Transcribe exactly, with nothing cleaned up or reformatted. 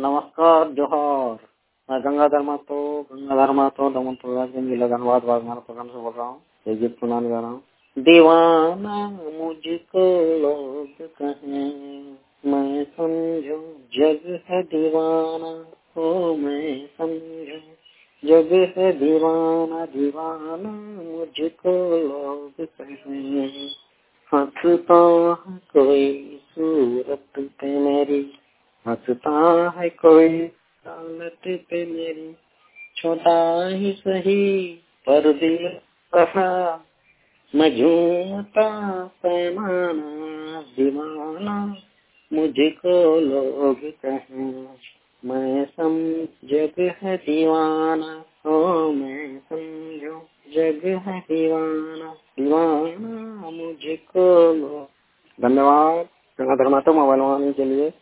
नमस्कार जोहार। मैं गंगाधर महतो गंगाधर महतो दमन जिला धनबाद बागमारा प्रखंड से बोल रहा हूँ। ये गीत सुनाने जा रहा हूँ। दीवाना मुझको लोग कहें, मैं समझू जग है दीवाना। ओ मैं समझू जग है दीवाना, दीवाना मुझको लोग कहें। हंसता है कोई सूरत पे मेरी, हंसता है कोई हालत पे मेरी। छोटा ही सही पर दिल कहा, मैं झूमता पैमाना। दीवाना मुझको लोग कहें, मैं समझ जग है दीवाना। ओ मैं समझो जग है दीवाना, दीवाना मुझको लोग। धन्यवाद। गंगाधर महतो मोबाइल वाले के लिए।